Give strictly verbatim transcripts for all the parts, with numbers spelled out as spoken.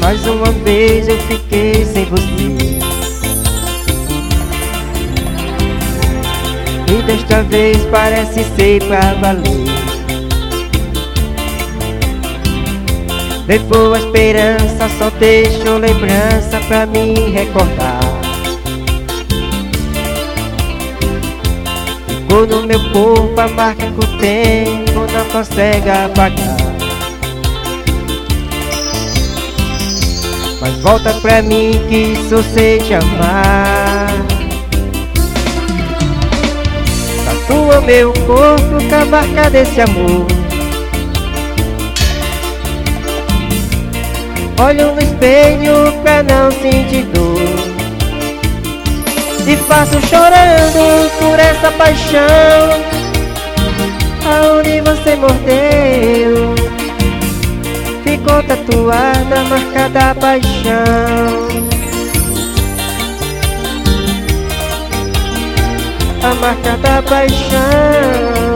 Mais uma vez eu fiquei sem você, e desta vez parece ser pra valer. Levou a esperança, só deixou lembrança pra me recordar. Ficou no meu corpo a marca que o tempo não consegue apagar. Mas volta pra mim que só sei te amar. Tatua meu corpo com a marca desse amor. Olho no espelho pra não sentir dor, e passo chorando por essa paixão. Aonde você mordeu ficou tatuada a marca da paixão. A marca da paixão.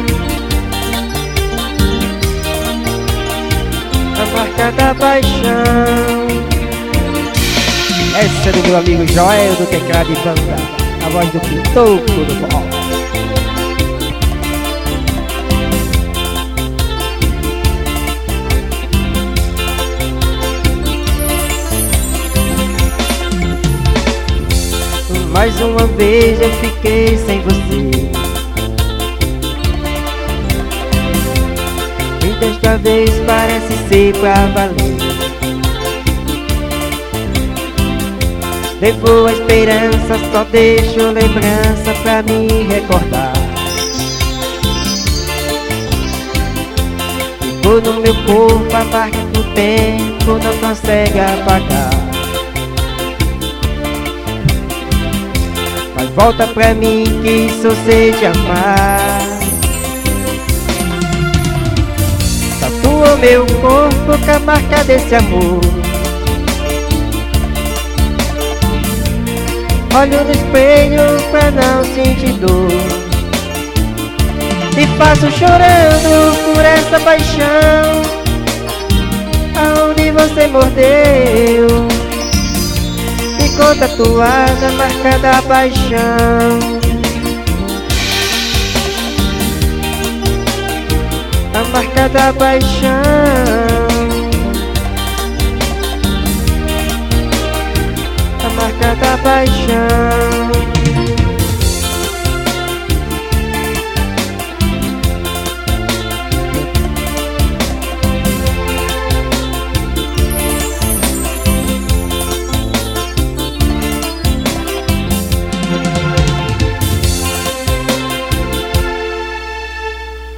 A marca da paixão. Essa é do meu amigo Joel do Teclado e Banda, a voz do Pitoco do Forró. Mais uma vez eu fiquei sem você, e desta vez parece ser pra valer. Levou a esperança, só deixou lembrança pra me recordar. Ficou no meu corpo a marca que o tempo não consegue apagar. Mas volta pra mim que só sei te amar. Tatua meu corpo com a marca desse amor. Olho no espelho pra não sentir dor, e passo chorando por essa paixão. Aonde você mordeu ficou tatuada a marca da paixão. A marca da paixão. A marca da paixão.